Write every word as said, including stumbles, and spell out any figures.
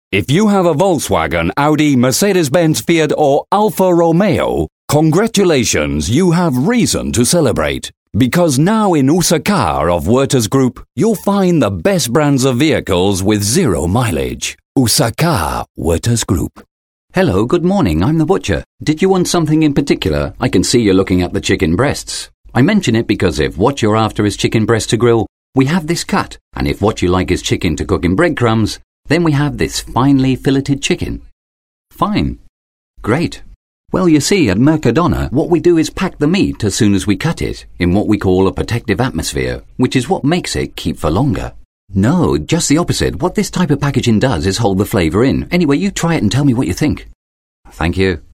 If you have a Volkswagen, Audi, Mercedes-Benz, Fiat or Alfa Romeo, congratulations, you have reason to celebrate. Because now in U S A Car of Werters Group, you'll find the best brands of vehicles with zero mileage. U S A Car, Werters Group. Hello, good morning, I'm the butcher. Did you want something in particular? I can see you're looking at the chicken breasts. I mention it because if what you're after is chicken breast to grill, we have this cut. And if what you like is chicken to cook in breadcrumbs, then we have this finely filleted chicken. Fine. Great. Well, you see, at Mercadona, what we do is pack the meat as soon as we cut it, in what we call a protective atmosphere, which is what makes it keep for longer. No, just the opposite. What this type of packaging does is hold the flavour in. Anyway, you try it and tell me what you think. Thank you.